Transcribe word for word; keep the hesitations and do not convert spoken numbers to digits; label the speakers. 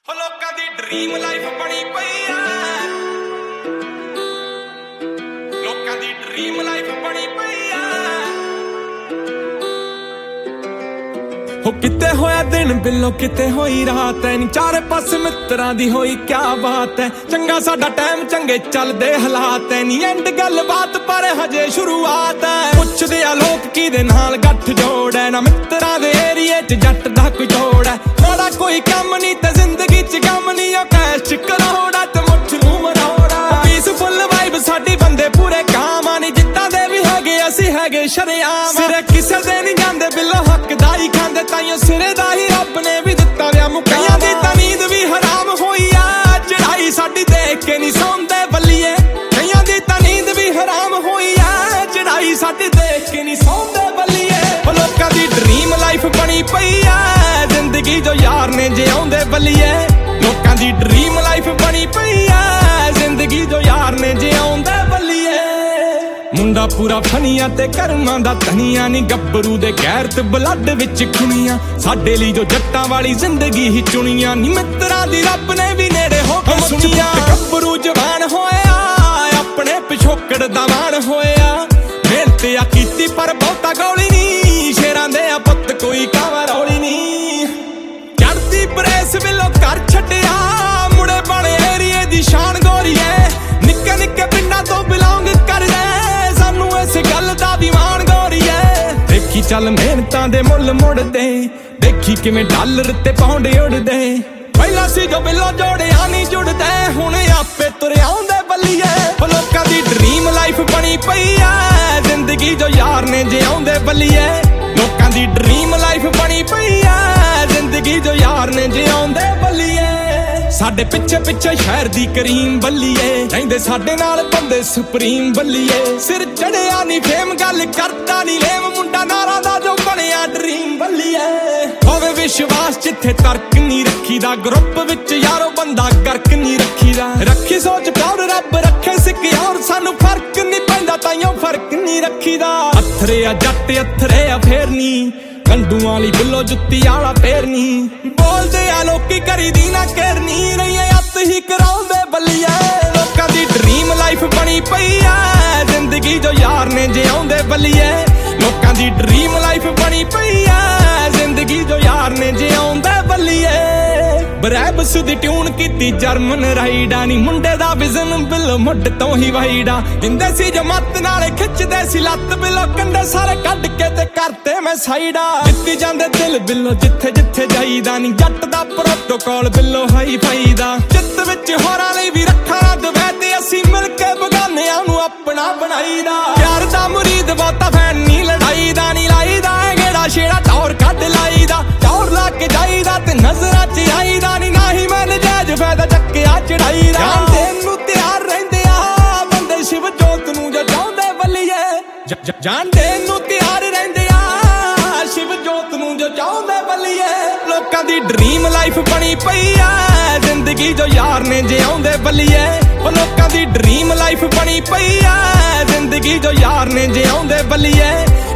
Speaker 1: ਲੋਕਾਂ ਦੀ dream life ਬਣੀ ਪਈ ਆ, ਲੋਕਾਂ ਦੀ ਡ੍ਰੀਮ ਲਾਈਫ ਬਣੀ ਪਈ ਆ। ਹੋ ਕਿਤੇ ਹੋਇਆ ਦਿਨ ਬਿੱਲੋ ਕਿਤੇ ਹੋਈ ਰਾਤ ਐ ਨੀ ਚਾਰੇ ਪਾਸੇ ਮਿੱਤਰਾਂ ਦੀ ਹੋਈ ਕਿਆ ਬਾਤ ਐ। ਚੰਗਾ ਸਾਡਾ ਟਾਈਮ ਚੰਗੇ ਚੱਲਦੇ ਹਾਲਾਤ ਐ ਨੀ ਐਂਡ ਗੱਲ ਬਾਤ ਪਰ ਹਜੇ ਸ਼ੁਰੂਆਤ ਐ। ਪੁੱਛਦੇ ਆ ਲੋਕ ਕਿਹਦੇ ਨਾਲ ਗੱਠ ਜੋੜ ਐ, ਨਾ ਮਿੱਤਰਾਂ ਦੇ ਏਰੀਏ ਚ ਜੱਟ ਦਾ ਕੋਈ ਜੋੜ ਐ। ਮਾੜਾ ਕੋਈ ਕੰਮ ਨੀ ਤੇ ਜ਼ਿੰਦਗੀ ਚ ਗਮ ਨੀ, ਉਹ ਕੈਸ਼ ਚ ਕਰੋੜਾ ਤੇ ਮੁੱਠ ਨੂੰ ਮਰੋੜਾ। ਪੀਸਫੁੱਲ ਵਾਈਬ ਸਾਡੀ ਬੰਦੇ ਪੂਰੇ ਕਾਮ ਆ, ਨੀ ਜਿੱਦਾਂ ਦੇ ਵੀ ਹੈਗੇ ਅਸੀਂ ਹੈਗੇ ਸ਼ਰੇਆਮ। ਸਿਰੇ ਕਿਸੇ ਦੇ ਨੀ ਜਾਂਦੇ ਬਿੱਲੋ ਹੱਕ ਦਾ ਹੀ ਖਾਂਦੇ, ਤਾਈਓ ਸਿਰੇ ਦਾ ਹੀ ਰੱਬ ਨੇ ਵੀ ਦਿੱਤਾ ਵਿਆ ਮੁਕਈਆਂ ਦੀ ਤਾਂ ਨੀਂਦ ਵੀ ਹਰਾਮ ਹੋਈ ਆ। ਚੜਾਈ ਸਾਡੀ ਦੇਖ ਕੇ ਨੀ ਸੌਂਦੇ ਬੱਲੀਏ, ਕਈਆਂ ਦੀ ਤਾਂ ਨੀਂਦ ਵੀ ਹਰਾਮ ਹੋਈ ਆ। ਚੜਾਈ ਸਾਡੀ ਦੇਖ ਕੇ ਨੀ ਸੌਂਦੇ ਬੱਲੀਏ। ਉਹ ਲੋਕਾਂ ਦੀ ਡ੍ਰੀਮ ਲਾਈਫ ਬਣੀ ਪਈ ਆ, ਜ਼ਿੰਦਗੀ ਜੋ ਯਾਰ ਨੇ ਜਿਉਂਦੇ ਬੱਲੀਏ। ਲੋਕਾਂ ਦੀ ਡ੍ਰੀਮ ਲਾਈਫ ਬਣੀ ਪਈ ਆ, ਜ਼ਿੰਦਗੀ ਜੋ ਯਾਰ ਨੇ ਜਿਉਂਦੇ ਬੱਲੀਏ। ਮੁੰਡਾ ਪੂਰਾ ਫਨੀਆਂ ਤੇ ਕਰਮਾਂ ਦਾ ਧਨੀਆ, ਨੀ ਗੱਭਰੂ ਦੇ ਗੈਰਤ ਬਲੱਡ ਵਿੱਚ ਖੁਣੀਆਂ। ਸਾਡੇ ਲਈ ਜੋ ਜੱਟਾਂ ਵਾਲੀ ਜ਼ਿੰਦਗੀ ਹੀ ਚੁਣੀਆਂ, ਨੀ ਮਿੱਤਰਾਂ ਦੀ ਰੱਬ ਨੇ ਵੀ ਨੇੜੇ ਹੋ ਕੇ ਸੁਣੀਆਂ। ਗੱਭਰੂ ਜਵਾਨ ਹੋਇਆ ਆਪਣੇ ਪਿਛੋਕੜ ਦਾ ਮਾਣ ਹੋਇਆ, ਮਿਹਨਤ ਆ ਕੀਤੀ ਪਰ ਬਹੁਤਾ ਗੌਲੀ ਨੀ। ਸ਼ੇਰਾਂ ਦੇ ਆ ਪੁੱਤ ਕੋਈ ਕਾਵਾ ਰੌਲੀ ਨੀ, ਚੜਦੀ ਪ੍ਰੈਸ ਵੇਲੋਂ ਘਰ ਛੱਡਿਆ। ਮੁੜੇ ਬਣੇ ਏਰੀਏ ਦੀ ਸ਼ਾਨ ਗੋਰੀਏ, ਨਿੱਕੇ ਨਿੱਕੇ ਪਿੰਡਾਂ ਤੋਂ ਬਿਲੋਂਗ ਕਰਦੇ, ਸਾਨੂੰ ਇਸ ਗੱਲ ਦਾ ਵੀ ਮਾਣ ਗੋਰੀਏ। ਦੇਖੀ ਚੱਲ ਮਿਹਨਤਾਂ ਦੇ ਮੁੱਲ ਮੁੜਦੇ, ਦੇਖੀ ਕਿਵੇਂ ਡਾਲਰ ਤੇ ਪਾਉਂਡ ਉੜਦੇ। ਪਹਿਲਾਂ ਸੀ ਜੋ ਬਿੱਲੋ ਜੋੜਿਆ ਨਹੀਂ ਜੁੜਦੇ, ਹੁਣ ਆਪੇ ਤੁਰੇ ਆਉਂਦੇ ਬੱਲੀਏ। ਉਹ ਲੋਕਾਂ ਦੀ ਡ੍ਰੀਮ ਲਾਈਫ ਬਣੀ ਪਈ ਆ, ਜ਼ਿੰਦਗੀ ਜੋ ਯਾਰ ਨੇ ਜਿਉਂਦੇ ਬੱਲੀਏ। ਲੋਕਾਂ ਦੀ ਡ੍ਰੀਮ ਲਾਈਫ ਬਣੀ ਪਈ ਆ, ਜ਼ਿੰਦਗੀ ਜੋ ਯਾਰ ਨੇ ਜਿਉਂਦੇ ਬੱਲੀਏ। ਸਾਡੇ ਪਿੱਛੇ ਪਿੱਛੇ ਸ਼ਹਿਰ ਦੀ ਕਰੀਮ ਬੱਲੀਏ, ਕਹਿੰਦੇ ਸਾਡੇ ਨਾਲ ਬੰਦੇ ਸੁਪਰੀਮ ਬੱਲੀਏ। ਸਿਰ ਚੜਿਆ ਨੀ ਫੇਮ ਗੱਲ ਕਰਦਾ ਨੀ ਲੇਮ, ਮੁੰਡਾ ਨਾਰਾ ਦਾ ਜੋ ਬਣਿਆ ਡ੍ਰੀਮ ਬੱਲੀਏ। ਹੋਵੇ ਵਿਸ਼ਵਾਸ ਜਿੱਥੇ ਤਰਕ ਨੀ ਰੱਖੀਦਾ, ਗਰੁੱਪ ਵਿੱਚ ਯਾਰੋ ਬੰਦਾ ਕਰਕ ਨੀ ਰੱਖੀਦਾ। ਰੱਖੀ ਸੋਚ ਪਿਆਰ ਰੱਬ ਰੱਖੇ ਸਿੱਕਿਆਰ, ਸਾਨੂੰ ਫਰਕ ਨੀ ਪੈਂਦਾ ਤਾਈਓ ਫਰਕ ਨੀ ਰੱਖੀਦਾ। ਅਥਰੇ ਆ ਜੱਟ ਅਥਰੇ ਆ ਫੇਰ ਨੀ, ਕੰਡੂਆਂ ਵਾਲੀ ਬਿੱਲੋ ਜੁੱਤੀ ਆਲਾ ਫੇਰ ਨੀ। ਬੋਲਦੇ ਆ ਲੋਕੀ ਕਰੀਦੀ ਨਾ ਕਰਨੀ, ਰਹੀਏ ਅੱਤ ਹੀ ਕਰਾਉਂਦੇ ਬੱਲੀਏ। ਲੋਕਾਂ ਦੀ ਡ੍ਰੀਮ ਲਾਈਫ ਬਣੀ ਪਈ ਆ, ਜ਼ਿੰਦਗੀ ਜੋ ਯਾਰ ਨੇ ਜਿਉਂਦੇ ਬੱਲੀਏ। ਲੋਕਾਂ ਦੀ ਡ੍ਰੀਮ ਲਾਈਫ ਬਣੀ ਪਈ ਆ, ਜ਼ਿੰਦਗੀ ਜੋ ਯਾਰ ਨੇ ਜਿਉਂਦੇ ਬੱਲੀਏ। ਬਰੈਬਸ ਦੀ ਟਿਊਨ ਕੀਤੀ ਜਰਮਨ ਰਾਈਡਾ, ਨੀ ਮੁੰਡੇ ਦਾ ਵਿਜ਼ਨ ਬਿੱਲ ਮੁੱਢ ਤੋਂ ਹੀ ਵਾਈਡਾ। ਜਿੰਦੇ ਸੀ ਜੋ ਮੱਤ ਨਾਲੇ ਖਿੱਚਦੇ ਸੀ ਲੱਤ, ਬਿੱਲੋ ਕੰਡੇ ਸਾਰੇ ਕੱਢ ਕੇ ਤੇ ਕਰਤੇ ਮੈਂ ਸਾਈਡਾ। ਜਿੱਤੀ ਜਾਂਦੇ ਦਿਲ ਬਿੱਲੋ ਜਿੱਥੇ ਜਿੱਥੇ ਜਾਈਦਾ, ਨੀ ਜੱਟ ਦਾ ਪ੍ਰੋਟੋਕਾਲ ਬਿੱਲੋ ਹਾਈ ਫਾਈਦਾ। ਚਿੱਤ ਵਿੱਚ ਹੋਰਾਂ ਲਈ ਵੀ ਰੱਖਾਂ ਦਵੇ, ਤੇ ਅਸੀਂ ਮਿਲ ਕੇ ਬਗਾਨਿਆਂ ਨੂੰ ਆਪਣਾ ਬਣਾਈਦਾ। ਪਿਆਰ ਦਾ ਮੁਰੀਦ ਬਹੁਤਾ ਫੈਨ ਨੀ ਲੜਾਈ ਦਾ, ਨੀ ਲਾਈਦਾ ਗੇੜਾ ਛੇੜਾ ਟੌਰ ਕੱਢ ਲਾਈਦਾ। ਟੌਰ ਲਾ ਕੇ ਜਾਈਦਾ ਤੇ ਨਜ਼ਰਾਂ ਚ ਆਈਦਾ, ਨੀ ਨਾਹੀ ਮੈਂ ਨਜਾਇਜ਼ ਫਾਇਦਾ ਚੱਕਿਆ ਚੜਾਈ ਦਾ। ਜਾਨ ਦੇਣ ਨੂੰ ਤਿਆਰ ਰਹਿੰਦੇ ਆ ਬੰਦੇ ਸ਼ਿਵ ਜੋਤ ਨੂੰ ਜੋ ਚਾਹੁੰਦੇ ਬੱਲੀਏ। ਜਾਨ ਦੇਣ ਨੂੰ ਤਿਆਰ ਰਹਿੰਦੇ ਆ ਸ਼ਿਵ ਜੋਤ ਨੂੰ ਜੋ ਚਾਹੁੰਦੇ ਬੱਲੀਏ। ਲੋਕਾਂ ਦੀ ਡ੍ਰੀਮ ਲਾਈਫ ਬਣੀ ਪਈ ਆ, ਜ਼ਿੰਦਗੀ ਜੋ ਯਾਰ ਨੇ ਜਿਉਂਦੇ ਬੱਲੀਏ। ਉਹ ਲੋਕਾਂ ਦੀ ਡ੍ਰੀਮ ਲਾਈਫ ਬਣੀ ਪਈ ਆ, ਜ਼ਿੰਦਗੀ ਜੋ ਯਾਰ ਨੇ ਜਿਉਂਦੇ ਬੱਲੀਏ।